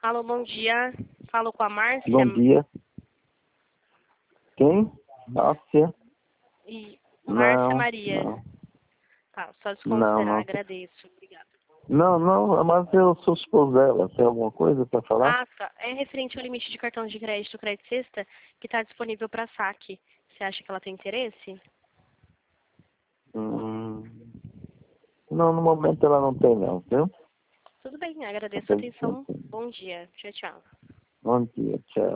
Alô, bom dia. Falo com a Márcia. Bom dia. Quem? Márcia? Márcia Não, Maria. não. Tá, só Não, desconsiderar, não. agradeço. Obrigada. Não, mas eu sou esposo dela. Tem alguma coisa para falar? Ah, tá. É referente ao limite de cartão de crédito Crédito Sexta, que está disponível para saque. Você acha que ela tem interesse? Hum, não, no momento ela não tem não, viu? Tudo bem, agradeço a Infelizmente. atenção. Bom dia. Tchau, tchau. Bom dia, tchau.